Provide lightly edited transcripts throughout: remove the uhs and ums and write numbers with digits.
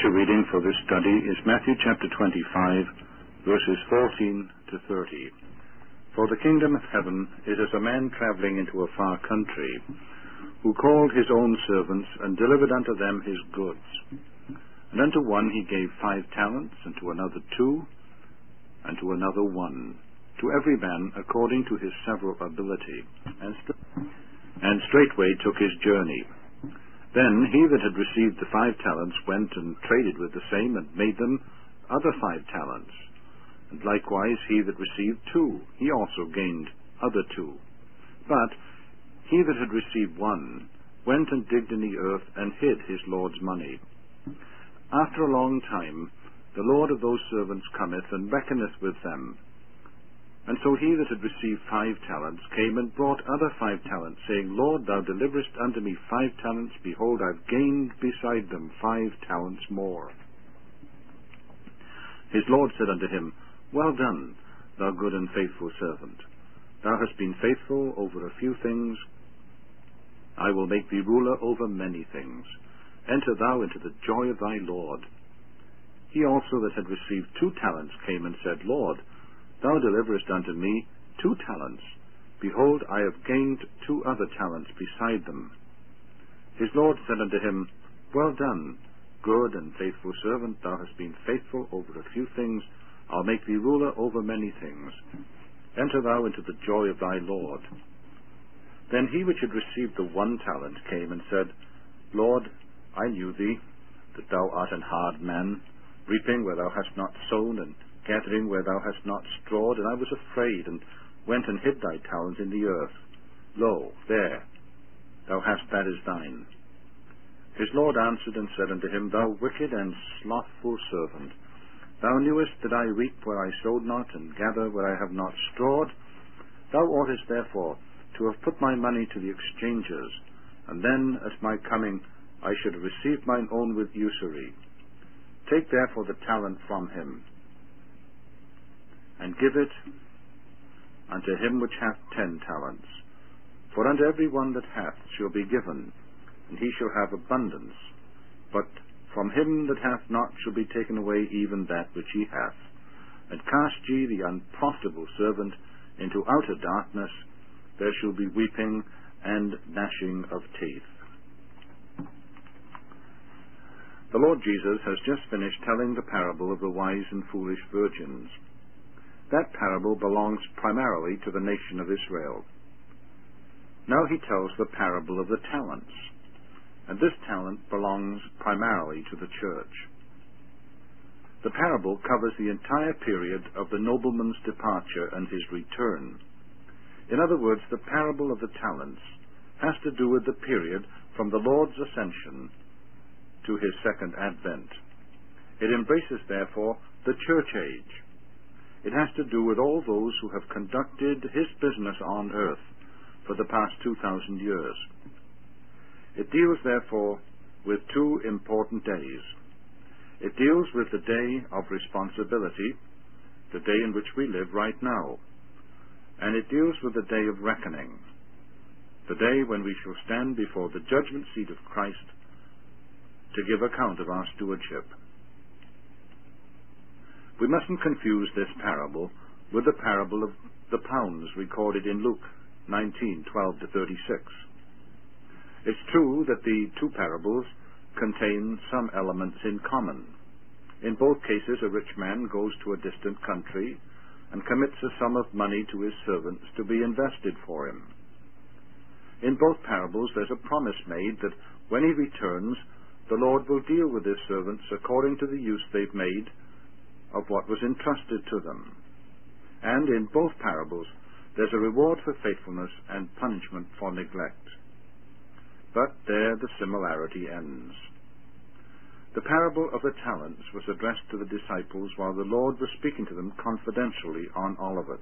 scripture reading for this study is Matthew chapter 25, verses 14 to 30. For the kingdom of heaven is as a man traveling into a far country, who called his own servants, and delivered unto them his goods. And unto one he gave 5 talents, and to another 2, and to another 1, to every man according to his several ability, and straightway took his journey. Then he that had received the 5 talents went and traded with the same, and made them other 5 talents. And likewise he that received 2, he also gained other 2. But he that had received 1 went and digged in the earth, and hid his Lord's money. After a long time the Lord of those servants cometh, and reckoneth with them. And so he that had received 5 talents came and brought other 5 talents, saying, Lord, thou deliverest unto me 5 talents. Behold, I've gained beside them 5 talents more. His Lord said unto him, Well done, thou good and faithful servant. Thou hast been faithful over a few things. I will make thee ruler over many things. Enter thou into the joy of thy Lord. He also that had received 2 talents came and said, Lord, thou deliverest unto me 2 talents. Behold, I have gained 2 other talents beside them. His Lord said unto him, Well done, good and faithful servant. Thou hast been faithful over a few things. I'll make thee ruler over many things. Enter thou into the joy of thy Lord. Then he which had received the 1 talent came and said, Lord, I knew thee, that thou art an hard man, reaping where thou hast not sown, and gathering where thou hast not strawed. And I was afraid, and went and hid thy talent in the earth. Lo, there, thou hast that is thine. His Lord answered and said unto him, Thou wicked and slothful servant, thou knewest that I reap where I sowed not, and gather where I have not strawed. Thou oughtest therefore to have put my money to the exchangers, and then at my coming I should have received mine own with usury. Take therefore the talent from him, and give it unto him which hath 10 talents. For unto every one that hath shall be given, and he shall have abundance. But from him that hath not shall be taken away even that which he hath. And cast ye the unprofitable servant into outer darkness. There shall be weeping and gnashing of teeth. The Lord Jesus has just finished telling the parable of the wise and foolish virgins. That parable belongs primarily to the nation of Israel. Now he tells the parable of the talents, and this talent belongs primarily to the church. The parable covers the entire period of the nobleman's departure and his return. In other words, the parable of the talents has to do with the period from the Lord's ascension to his second advent. It embraces, therefore, the church age. It has to do with all those who have conducted his business on earth for the past 2,000 years. It deals, therefore, with 2 important days. It deals with the day of responsibility, the day in which we live right now, and it deals with the day of reckoning, the day when we shall stand before the judgment seat of Christ to give account of our stewardship. We mustn't confuse this parable with the parable of the pounds recorded in Luke 19:12 to 36. It's true that the 2 parables contain some elements in common. In both cases, a rich man goes to a distant country and commits a sum of money to his servants to be invested for him. In both parables, there's a promise made that when he returns, the Lord will deal with his servants according to the use they've made of what was entrusted to them. And in both parables, there's a reward for faithfulness and punishment for neglect. But there the similarity ends. The parable of the talents was addressed to the disciples while the Lord was speaking to them confidentially on Olivet.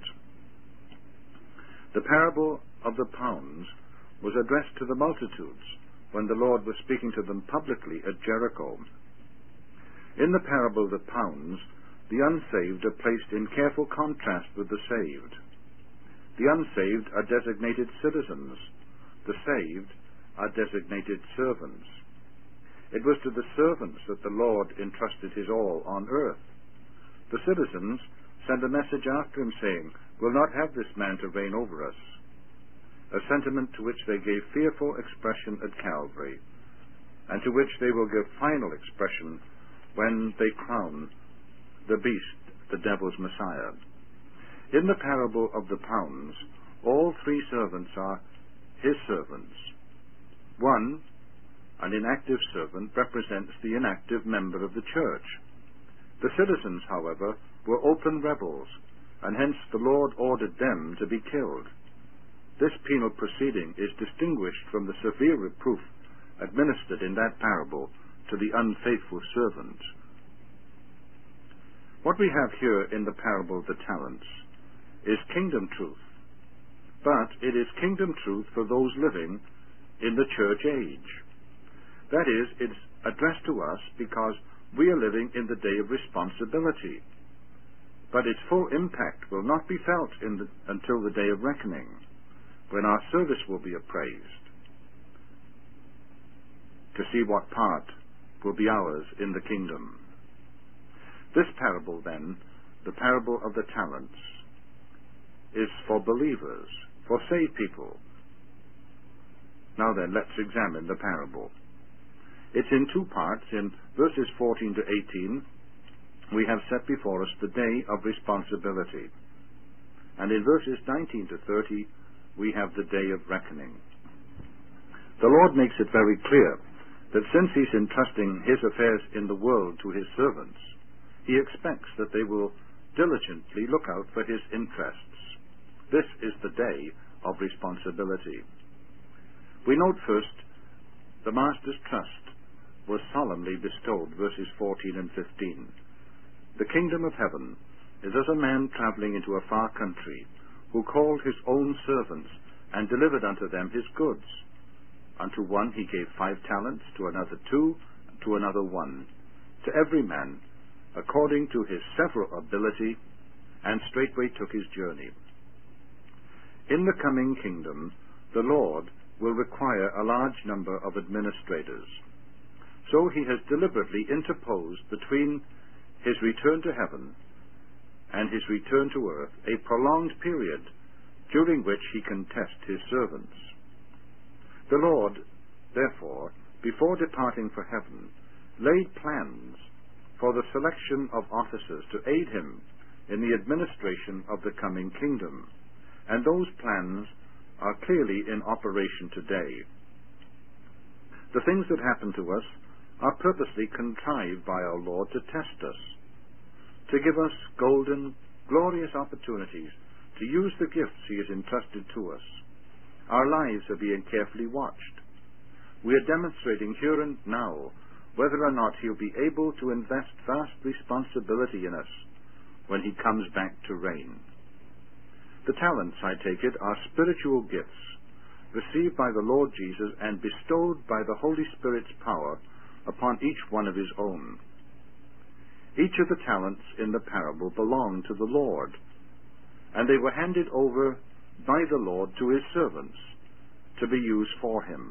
The parable of the pounds was addressed to the multitudes when the Lord was speaking to them publicly at Jericho. In the parable of the pounds, the unsaved are placed in careful contrast with the saved. The unsaved are designated citizens. The saved are designated servants. It was to the servants that the Lord entrusted his all on earth. The citizens sent a message after him saying, "We'll not have this man to reign over us," a sentiment to which they gave fearful expression at Calvary, and to which they will give final expression when they crown the beast, the devil's Messiah. In the parable of the pounds, all three servants are his servants. One, an inactive servant, represents the inactive member of the church. The citizens, however, were open rebels, and hence the Lord ordered them to be killed. This penal proceeding is distinguished from the severe reproof administered in that parable to the unfaithful servant. What we have here in the parable of the talents is kingdom truth, but it is kingdom truth for those living in the church age. That is, it's addressed to us because we are living in the day of responsibility, but its full impact will not be felt until the day of reckoning, when our service will be appraised, to see what part will be ours in the kingdom. This parable, then, the parable of the talents, is for believers, for saved people. Now then, let's examine the parable. It's in two parts. In verses 14 to 18, we have set before us the day of responsibility. And in verses 19 to 30, we have the day of reckoning. The Lord makes it very clear that since he's entrusting his affairs in the world to his servants, he expects that they will diligently look out for his interests. This is the day of responsibility. We note first the master's trust was solemnly bestowed, verses 14 and 15. The kingdom of heaven is as a man traveling into a far country, who called his own servants and delivered unto them his goods. Unto one he gave 5 talents, to another 2, to another 1, to every man according to his several ability, and straightway took his journey. In the coming kingdom, the Lord will require a large number of administrators. So he has deliberately interposed between his return to heaven and his return to earth a prolonged period during which he can test his servants. The Lord, therefore, before departing for heaven, laid plans for the selection of officers to aid him in the administration of the coming kingdom, and those plans are clearly in operation today. The things that happen to us are purposely contrived by our Lord to test us, to give us golden, glorious opportunities to use the gifts he has entrusted to us. Our lives are being carefully watched. We are demonstrating here and now whether or not he'll be able to invest vast responsibility in us when he comes back to reign. The talents, I take it, are spiritual gifts received by the Lord Jesus and bestowed by the Holy Spirit's power upon each one of his own. Each of the talents in the parable belonged to the Lord, and they were handed over by the Lord to his servants to be used for him.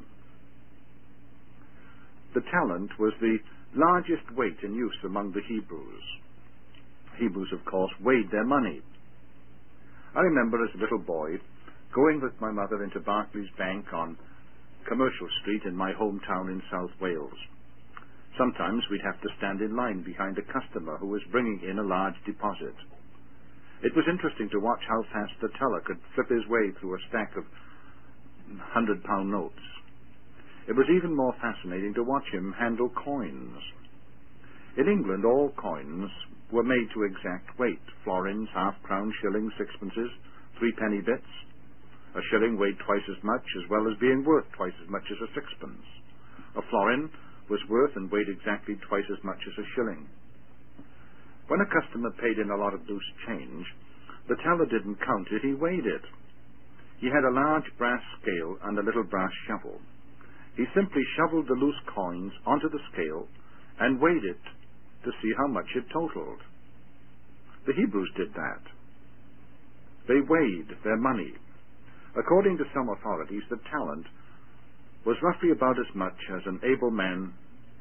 The talent was the largest weight in use among the Hebrews. Hebrews, of course, weighed their money. I remember as a little boy going with my mother into Barclays Bank on Commercial Street in my hometown in South Wales. Sometimes we'd have to stand in line behind a customer who was bringing in a large deposit. It was interesting to watch how fast the teller could flip his way through a stack of £100 notes. It was even more fascinating to watch him handle coins. In England, all coins were made to exact weight: florins, half-crowns, shillings, sixpences, threepenny bits. A shilling weighed twice as much, as well as being worth twice as much as a sixpence. A florin was worth and weighed exactly twice as much as a shilling. When a customer paid in a lot of loose change, the teller didn't count it, he weighed it. He had a large brass scale and a little brass shovel. He simply shoveled the loose coins onto the scale and weighed it to see how much it totaled. The Hebrews did that. They weighed their money. According to some authorities, the talent was roughly about as much as an able man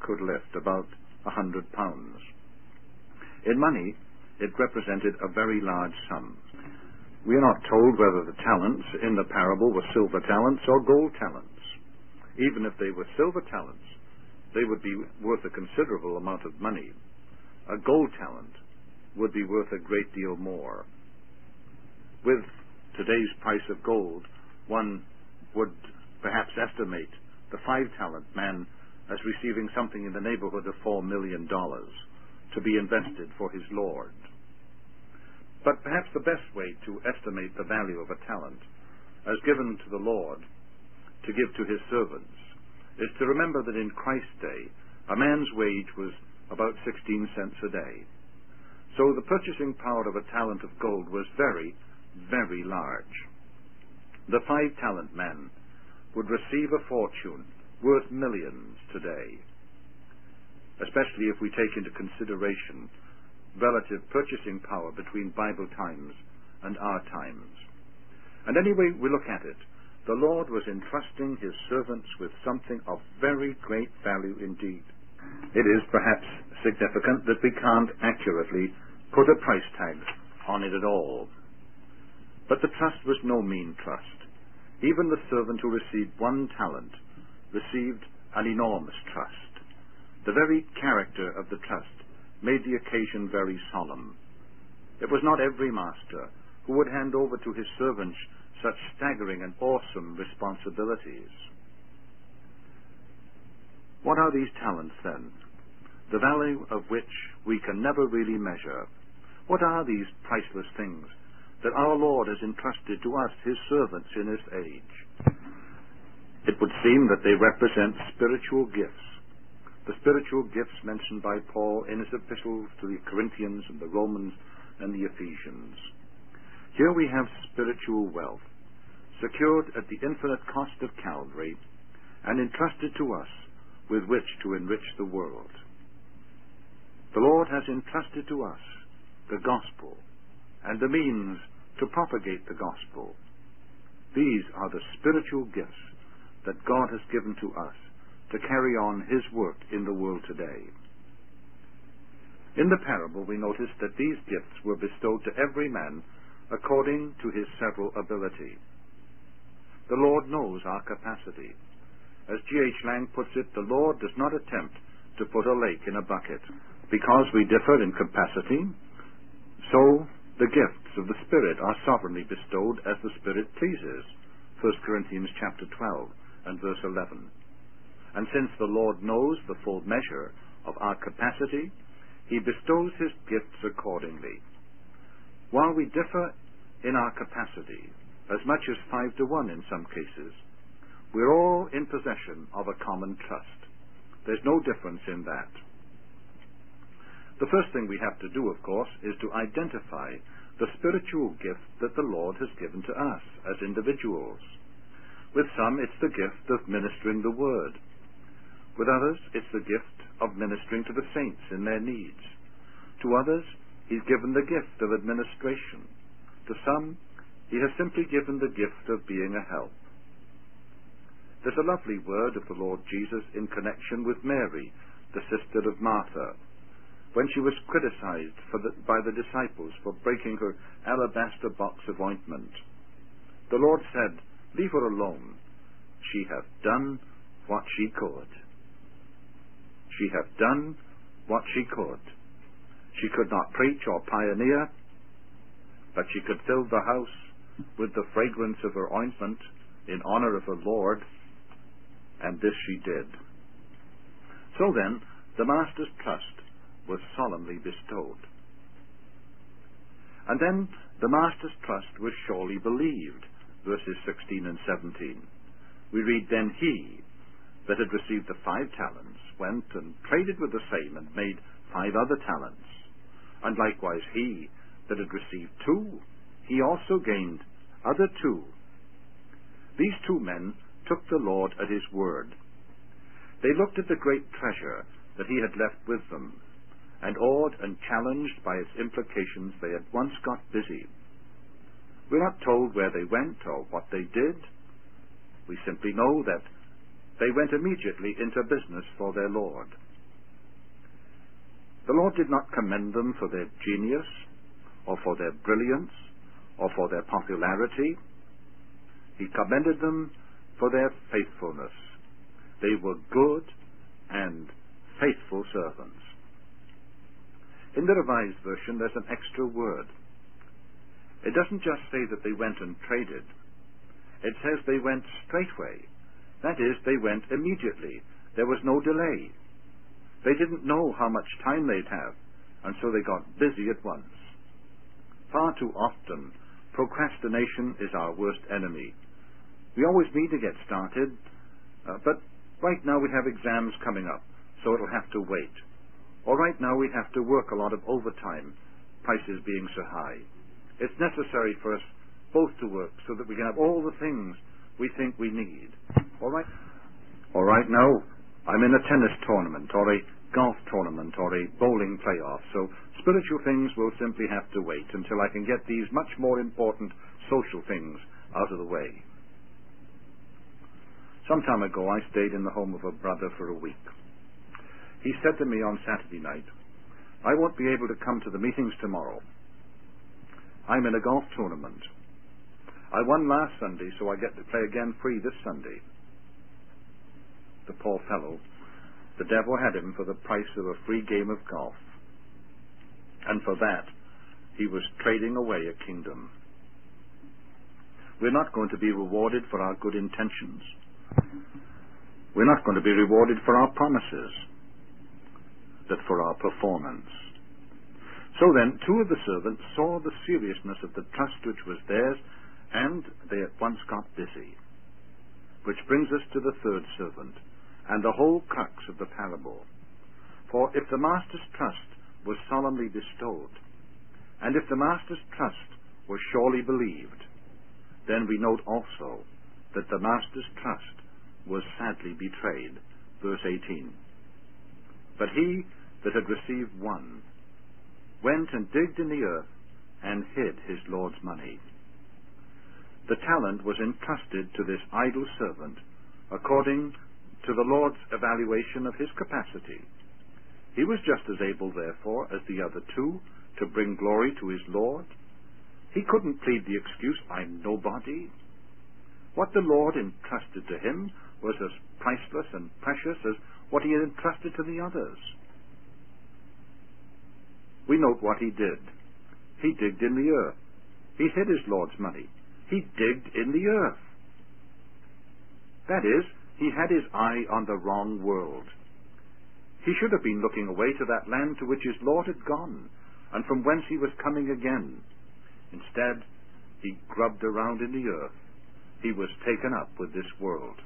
could lift, about 100 pounds. In money, it represented a very large sum. We are not told whether the talents in the parable were silver talents or gold talents. Even if they were silver talents, they would be worth a considerable amount of money. A gold talent would be worth a great deal more. With today's price of gold, one would perhaps estimate the 5-talent man as receiving something in the neighborhood of $4 million to be invested for his Lord. But perhaps the best way to estimate the value of a talent as given to the Lord to give to his servants is to remember that in Christ's day, a man's wage was about 16 cents a day. So the purchasing power of a talent of gold was very, very large. The 5-talent man would receive a fortune worth millions today, especially if we take into consideration relative purchasing power between Bible times and our times. And any way we look at it, the Lord was entrusting his servants with something of very great value indeed. It is perhaps significant that we can't accurately put a price tag on it at all. But the trust was no mean trust. Even the servant who received 1 talent received an enormous trust. The very character of the trust made the occasion very solemn. It was not every master who would hand over to his servants such staggering and awesome responsibilities. What are these talents then? The value of which we can never really measure. What are these priceless things that our Lord has entrusted to us, his servants in this age? It would seem that they represent spiritual gifts. The spiritual gifts mentioned by Paul in his epistles to the Corinthians and the Romans and the Ephesians. Here we have spiritual wealth, secured at the infinite cost of Calvary and entrusted to us with which to enrich the world. The Lord has entrusted to us the gospel and the means to propagate the gospel. These are the spiritual gifts that God has given to us to carry on his work in the world today. In the parable we notice that these gifts were bestowed to every man according to his several ability. The Lord knows our capacity. As G.H. Lang puts it, the Lord does not attempt to put a lake in a bucket. Because we differ in capacity, so the gifts of the Spirit are sovereignly bestowed as the Spirit pleases. 1 Corinthians chapter 12 and verse 11. And since the Lord knows the full measure of our capacity, he bestows his gifts accordingly. While we differ in our capacity, as much as 5 to 1 in some cases, we're all in possession of a common trust. There's no difference in that. The first thing we have to do, of course, is to identify the spiritual gift that the Lord has given to us as individuals. With some, it's the gift of ministering the Word. With others, it's the gift of ministering to the saints in their needs. To others, he's given the gift of administration. To some, he has simply given the gift of being a help. There's a lovely word of the Lord Jesus in connection with Mary, the sister of Martha, when she was criticized by the disciples for breaking her alabaster box of ointment. The Lord said, "Leave her alone. She hath done what she could." She hath done what she could. She could not preach or pioneer, but she could fill the house with the fragrance of her ointment in honor of her Lord, and this she did. So then, the Master's trust was solemnly bestowed. And then the Master's trust was surely believed, verses 16 and 17. We read, "Then he that had received the 5 talents went and traded with the same and made 5 other talents. And likewise he that had received 2, he also gained other 2. These 2 men took the Lord at his word. They looked at the great treasure that he had left with them, and awed and challenged by its implications, they at once got busy. We're not told where they went or what they did. We simply know that they went immediately into business for their Lord. The Lord did not commend them for their genius, or for their brilliance, or for their popularity. He commended them for their faithfulness. They were good and faithful servants. In the Revised Version, there's an extra word. It doesn't just say that they went and traded. It says they went straightway. That is, they went immediately. There was no delay. They didn't know how much time they'd have, and so they got busy at once. Far too often, procrastination is our worst enemy. We always mean to get started, but right now we have exams coming up, so it'll have to wait. Or right now we have to work a lot of overtime, prices being so high. It's necessary for us both to work so that we can have all the things we think we need. Or right now, I'm in a tennis tournament, or a golf tournament, or a bowling playoff, so spiritual things will simply have to wait until I can get these much more important social things out of the way. Some time ago, I stayed in the home of a brother for a week. He said to me on Saturday night, "I won't be able to come to the meetings tomorrow. I'm in a golf tournament. I won last Sunday, so I get to play again free this Sunday." The poor fellow, the devil had him for the price of a free game of golf. And for that, he was trading away a kingdom. We're not going to be rewarded for our good intentions. We're not going to be rewarded for our promises, but for our performance. So then, two of the servants saw the seriousness of the trust which was theirs, and they at once got busy. Which brings us to the third servant, and the whole crux of the parable. For if the master's trust was solemnly bestowed, and if the master's trust was surely believed, then we note also that the master's trust was sadly betrayed. Verse 18. But he that had received one went and digged in the earth and hid his Lord's money. The talent was entrusted to this idle servant according to the Lord's evaluation of his capacity. He was just as able, therefore, as the other two to bring glory to his Lord. He couldn't plead the excuse, "I'm nobody." What the Lord entrusted to him was as priceless and precious as what he had entrusted to the others. We note what he did. He digged in the earth. He hid his Lord's money. He digged in the earth. That is, he had his eye on the wrong world. He should have been looking away to that land to which his Lord had gone, and from whence he was coming again. Instead, he grubbed around in the earth. He was taken up with this world.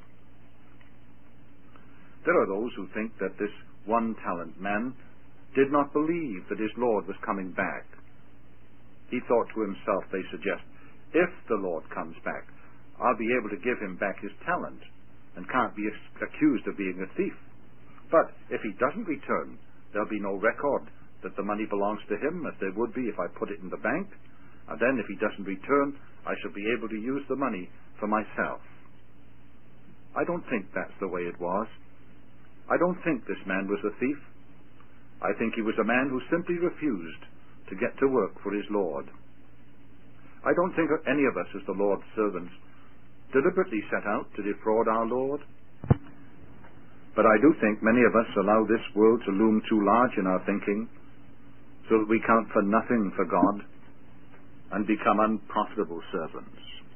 There are those who think that this one-talent man did not believe that his Lord was coming back. He thought to himself, they suggest, if the Lord comes back, I'll be able to give him back his talent and can't be accused of being a thief. But if he doesn't return, there'll be no record that the money belongs to him, as there would be if I put it in the bank. And then if he doesn't return, I shall be able to use the money for myself. I don't think that's the way it was. I don't think this man was a thief. I think he was a man who simply refused to get to work for his Lord. I don't think any of us as the Lord's servants deliberately set out to defraud our Lord. But I do think many of us allow this world to loom too large in our thinking so that we count for nothing for God and become unprofitable servants.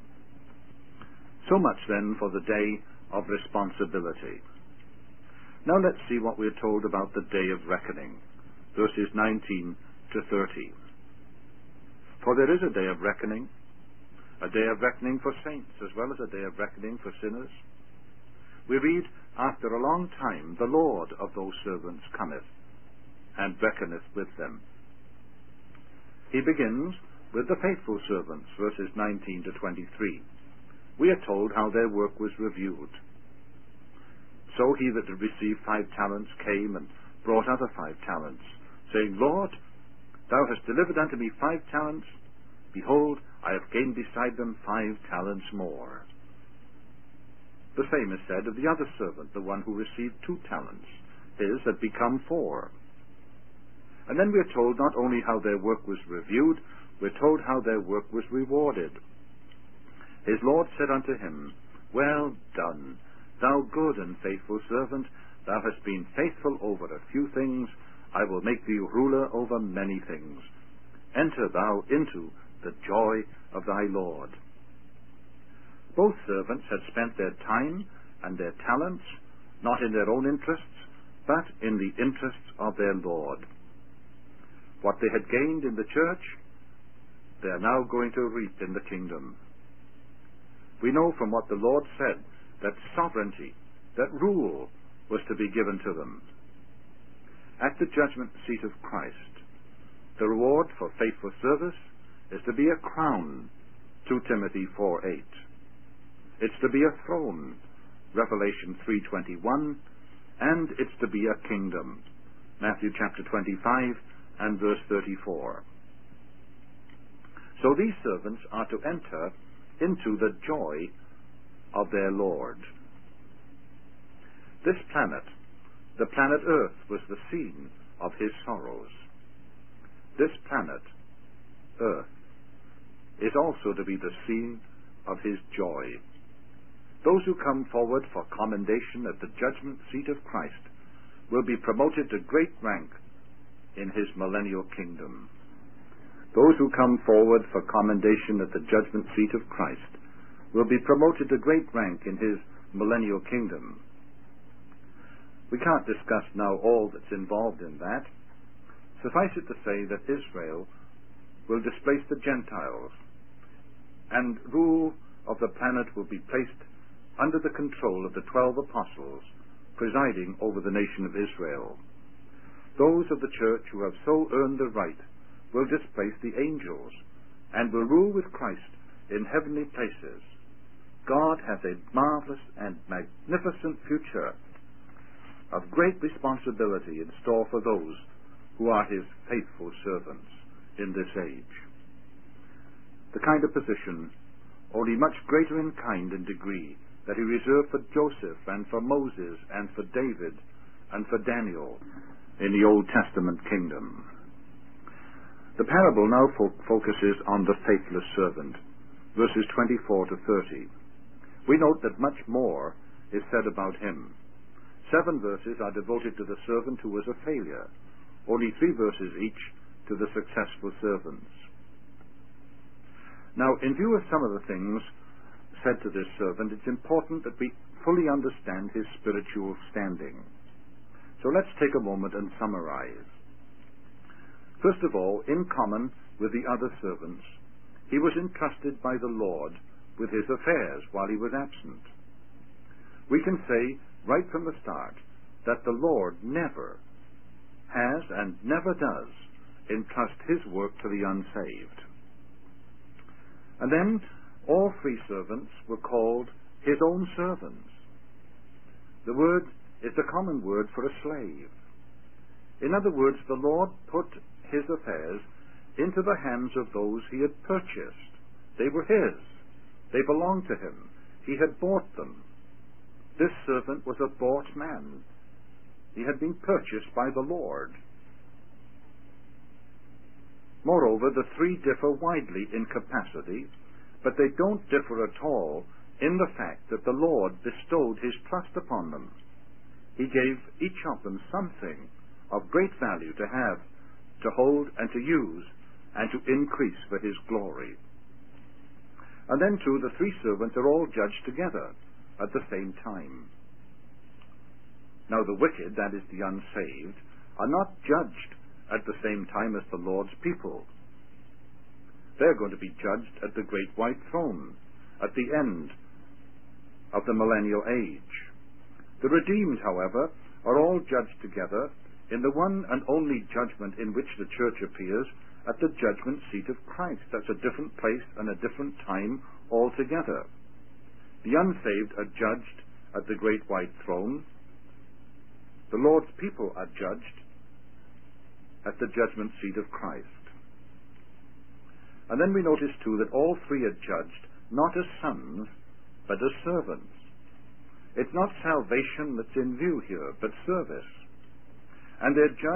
So much then for the day of responsibility. Now let's see what we're told about the day of reckoning, verses 19 to 30. For there is a day of reckoning for saints as well as a day of reckoning for sinners. We read, after a long time the Lord of those servants cometh, and reckoneth with them. He begins with the faithful servants, verses 19 to 23. We are told how their work was reviewed. So he that had received 5 talents came and brought other 5 talents, saying, Lord, thou hast delivered unto me 5 talents. Behold, I have gained beside them 5 talents more. The same is said of the other servant, the one who received 2 talents. His had become 4. And then we're told not only how their work was reviewed, we're told how their work was rewarded. His Lord said unto him, Well done, thou good and faithful servant. Thou hast been faithful over a few things. I will make thee ruler over many things. Enter thou into the joy of thy Lord. Both servants had spent their time and their talents not in their own interests, but in the interests of their Lord. What they had gained in the church, they are now going to reap in the kingdom. We know from what the Lord said that sovereignty, that rule, was to be given to them. At the judgment seat of Christ, the reward for faithful service is to be a crown, 2 Timothy 4:8. It's to be a throne, Revelation 3:21, and it's to be a kingdom, Matthew chapter 25 and verse 34. So these servants are to enter into the joy of their Lord. This planet, the planet Earth, was the scene of his sorrows. This planet, Earth, is also to be the scene of his joy. Those who come forward for commendation at the judgment seat of Christ will be promoted to great rank in his millennial kingdom. Those who come forward for commendation at the judgment seat of Christ will be promoted to great rank in his millennial kingdom. We can't discuss now all that's involved in that. Suffice it to say that Israel will displace the Gentiles, and rule of the planet will be placed under the control of the 12 apostles presiding over the nation of Israel. Those of the church who have so earned the right will displace the angels and will rule with Christ in heavenly places. God has a marvelous and magnificent future of great responsibility in store for those who are his faithful servants in this age. The kind of position, only much greater in kind and degree, that he reserved for Joseph and for Moses and for David and for Daniel in the Old Testament kingdom. The parable now focuses on the faithless servant, verses 24 to 30. We note that much more is said about him. 7 verses are devoted to the servant who was a failure, only 3 verses each to the successful servants. Now, in view of some of the things said to this servant, it's important that we fully understand his spiritual standing. So let's take a moment and summarize. First of all, in common with the other servants, he was entrusted by the Lord with his affairs while he was absent. We can say right from the start that the Lord never has and never does entrust his work to the unsaved. And then all 3 servants were called his own servants. The word is the common word for a slave. In other words, the Lord put his affairs into the hands of those he had purchased. They were his. They belonged to him. He had bought them. This servant was a bought man. He had been purchased by the Lord. Moreover, the 3 differ widely in capacity, but they don't differ at all in the fact that the Lord bestowed his trust upon them. He gave each of them something of great value to have, to hold, and to use, and to increase for his glory. And then, too, the 3 servants are all judged together at the same time. Now, the wicked, that is, the unsaved, are not judged at the same time as the Lord's people. They're going to be judged at the great white throne at the end of the millennial age. The redeemed, however, are all judged together in the one and only judgment in which the church appears, at the judgment seat of Christ. That's a different place and a different time altogether. The unsaved are judged at the great white throne. The Lord's people are judged at the judgment seat of Christ. And then we notice too that all 3 are judged not as sons, but as servants. It's not salvation that's in view here, but service. And they're judged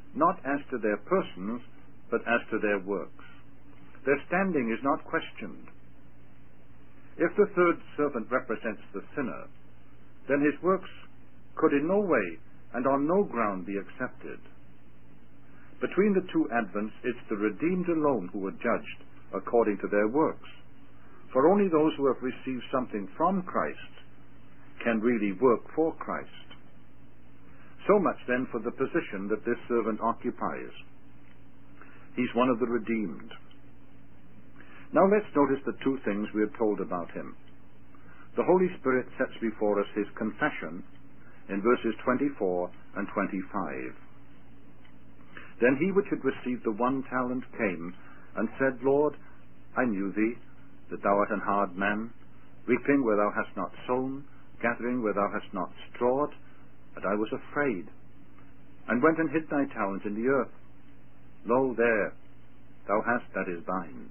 not as to their persons, but as to their works. Their standing is not questioned. If the third servant represents the sinner, then his works could in no way and on no ground be accepted. Between the two advents, it's the redeemed alone who are judged according to their works. For only those who have received something from Christ can really work for Christ. So much then for the position that this servant occupies. He's one of the redeemed. Now let's notice the two things we are told about him. The Holy Spirit sets before us his confession in verses 24 and 25. Then he which had received the 1 talent came and said, Lord, I knew thee, that thou art an hard man, reaping where thou hast not sown, gathering where thou hast not strawed. And I was afraid, and went and hid thy talent in the earth. Lo, there, thou hast that is thine.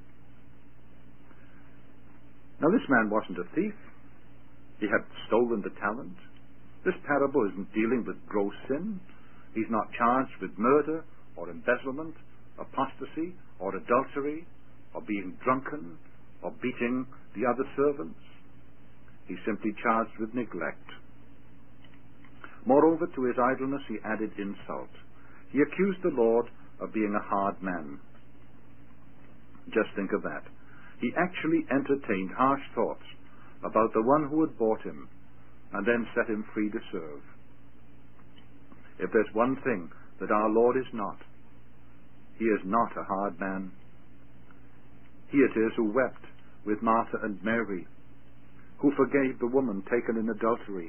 Now this man wasn't a thief. He had stolen the talent. This parable isn't dealing with gross sin. He's not charged with murder or embezzlement, apostasy or adultery, or being drunken, or beating the other servants. He's simply charged with neglect. Moreover, to his idleness he added insult. He accused the Lord of being a hard man. Just think of that. He actually entertained harsh thoughts about the one who had bought him, and then set him free to serve. If there's one thing that our Lord is not, he is not a hard man. He it is who wept with Martha and Mary, who forgave the woman taken in adultery,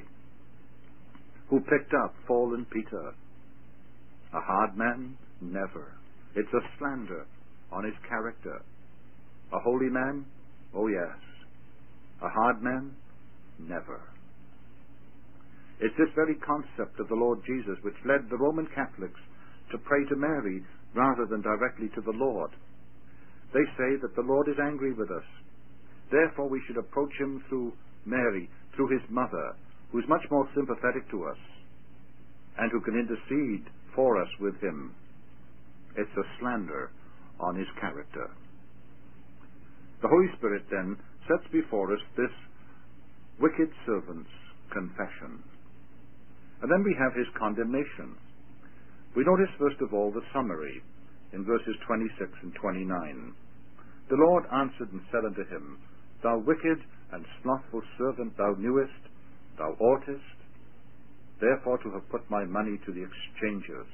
who picked up fallen Peter. A hard man? Never. It's a slander on his character. A holy man? Oh yes. A hard man? Never. It's this very concept of the Lord Jesus which led the Roman Catholics to pray to Mary rather than directly to the Lord. They say that the Lord is angry with us. Therefore we should approach him through Mary, through his mother, who's much more sympathetic to us and who can intercede for us with him. It's a slander on his character. The Holy Spirit then sets before us this wicked servant's confession. And then we have his condemnation. We notice first of all the summary in verses 26 and 29. The Lord answered and said unto him, Thou wicked and slothful servant, thou knewest, thou oughtest, therefore to have put my money to the exchangers.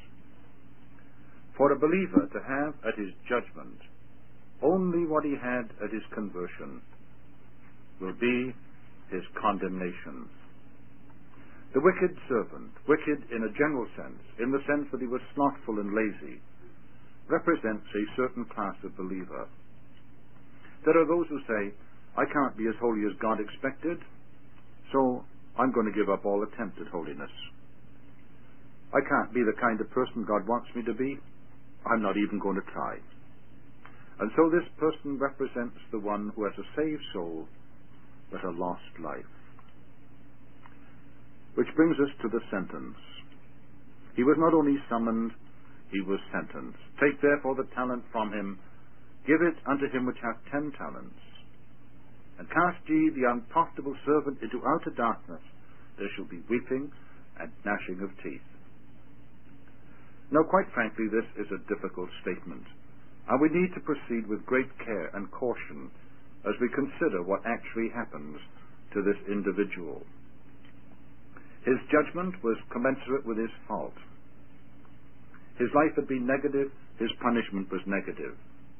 For a believer to have at his judgment only what he had at his conversion will be his condemnation. The wicked servant, wicked in a general sense, in the sense that he was slothful and lazy, represents a certain class of believer. There are those who say, I can't be as holy as God expected, so I'm going to give up all attempt at holiness. I can't be the kind of person God wants me to be. I'm not even going to try. And so this person represents the one who has a saved soul, but a lost life. Which brings us to the sentence. He was not only summoned, he was sentenced. Take therefore the talent from him, give it unto him which hath 10 talents. And cast ye the unprofitable servant into outer darkness. There shall be weeping and gnashing of teeth. Now, quite frankly, this is a difficult statement, and we need to proceed with great care and caution as we consider what actually happens to this individual. His judgment was commensurate with his fault. His life had been negative, his punishment was negative.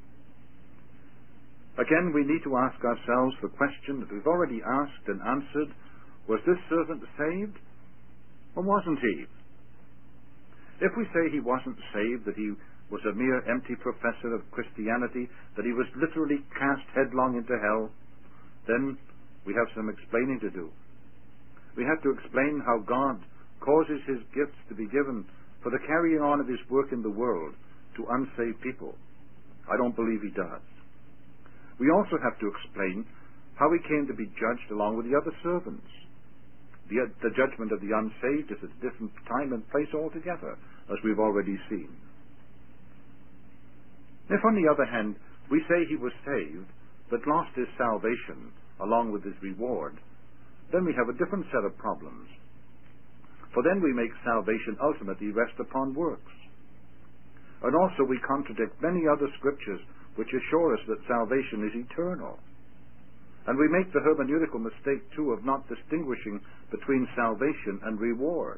Again, we need to ask ourselves the question that we've already asked and answered: was this servant saved, or wasn't he? If we say he wasn't saved, that he was a mere empty professor of Christianity, that he was literally cast headlong into hell, then we have some explaining to do. We have to explain how God causes his gifts to be given for the carrying on of his work in the world to unsaved people. I don't believe he does. We also have to explain how he came to be judged along with the other servants. The judgment of the unsaved is at a different time and place altogether, as we've already seen. If, on the other hand, we say he was saved, but lost his salvation along with his reward, then we have a different set of problems. For then we make salvation ultimately rest upon works. And also we contradict many other scriptures which assure us that salvation is eternal. And we make the hermeneutical mistake, too, of not distinguishing between salvation and reward.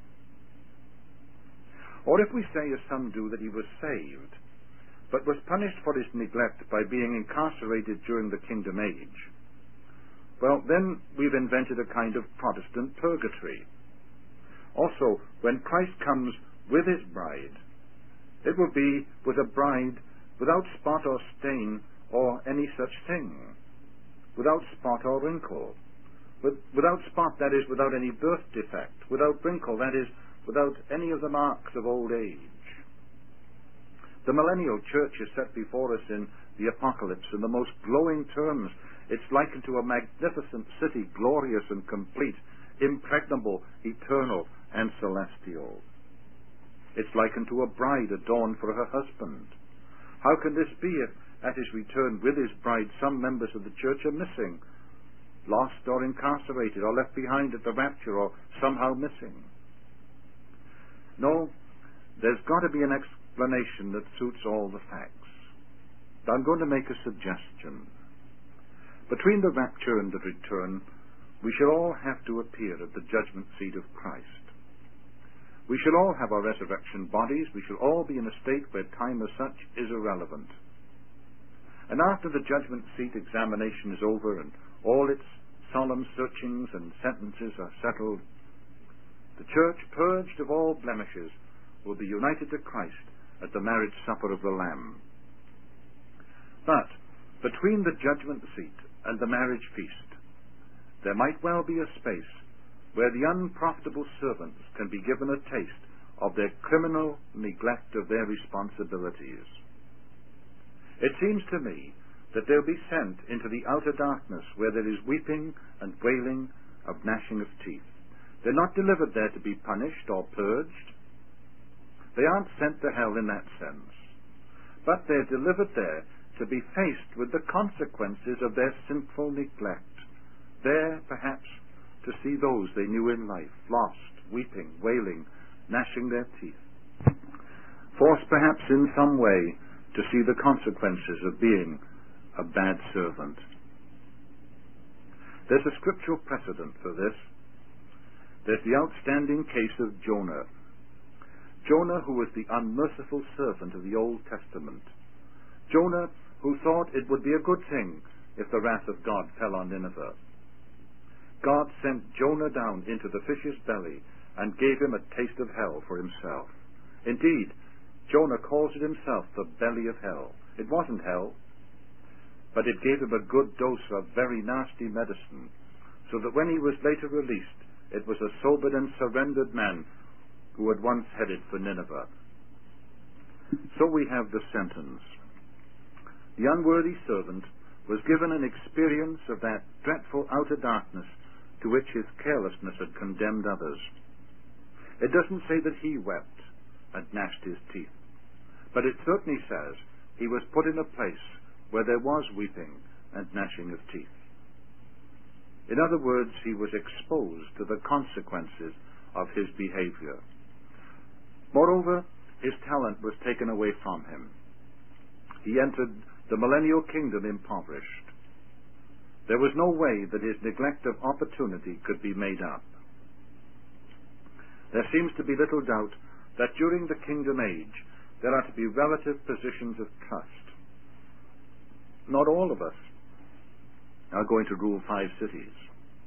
Or if we say, as some do, that he was saved, but was punished for his neglect by being incarcerated during the Kingdom Age, well, then we've invented a kind of Protestant purgatory. Also, when Christ comes with his bride, it will be with a bride without spot or stain or any such thing, without spot or wrinkle. Without spot, that is, without any birth defect, without wrinkle, that is, without any of the marks of old age. The millennial church is set before us in the Apocalypse in the most glowing terms. It's likened to a magnificent city, glorious and complete, impregnable, eternal, and celestial. It's likened to a bride adorned for her husband. How can this be if, at his return with his bride, some members of the church are missing, lost or incarcerated, or left behind at the rapture, or somehow missing? No, there's got to be an explanation that suits all the facts. I'm going to make a suggestion. Between the rapture and the return, we shall all have to appear at the judgment seat of Christ. We shall all have our resurrection bodies. We shall all be in a state where time as such is irrelevant. And after the judgment seat examination is over and all its solemn searchings and sentences are settled, the church, purged of all blemishes, will be united to Christ at the marriage supper of the Lamb. But between the judgment seat and the marriage feast, there might well be a space where the unprofitable servants can be given a taste of their criminal neglect of their responsibilities. It seems to me that they'll be sent into the outer darkness where there is weeping and wailing of gnashing of teeth. They're not delivered there to be punished or purged. They aren't sent to hell in that sense. But they're delivered there to be faced with the consequences of their sinful neglect. There, perhaps, to see those they knew in life, lost, weeping, wailing, gnashing their teeth. Forced, perhaps, in some way, to see the consequences of being a bad servant. There's a scriptural precedent for this. There's the outstanding case of Jonah. Jonah, who was the unmerciful servant of the Old Testament. Jonah, who thought it would be a good thing if the wrath of God fell on Nineveh. God sent Jonah down into the fish's belly and gave him a taste of hell for himself. Indeed, Jonah calls it himself the belly of hell. It wasn't hell, but it gave him a good dose of very nasty medicine, so that when he was later released, it was a sobered and surrendered man who had once headed for Nineveh. So we have the sentence. The unworthy servant was given an experience of that dreadful outer darkness to which his carelessness had condemned others. It doesn't say that he wept and gnashed his teeth, but it certainly says he was put in a place where there was weeping and gnashing of teeth. In other words, he was exposed to the consequences of his behavior. Moreover, his talent was taken away from him. He entered the millennial kingdom impoverished. There was no way that his neglect of opportunity could be made up. There seems to be little doubt that during the kingdom age there are to be relative positions of trust. Not all of us are going to rule 5 cities.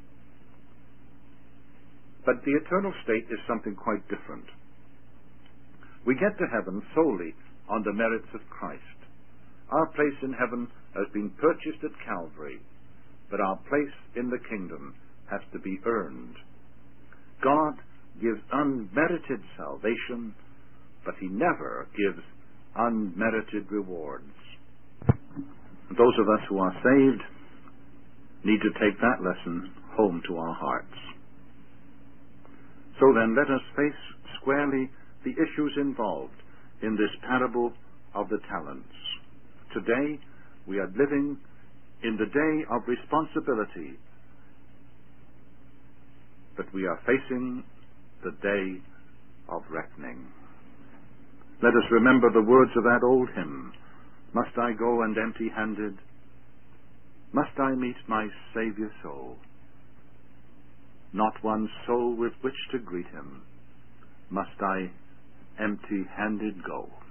But the eternal state is something quite different. We get to heaven solely on the merits of Christ. Our place in heaven has been purchased at Calvary, but our place in the kingdom has to be earned. God gives unmerited salvation, but he never gives unmerited rewards. Those of us who are saved need to take that lesson home to our hearts. So then, let us face squarely the issues involved in this parable of the talents. Today, we are living in the day of responsibility, but we are facing the day of reckoning. Let us remember the words of that old hymn, "Must I go and empty-handed? Must I meet my Saviour so? Not one soul with which to greet him. Must I empty-handed go?"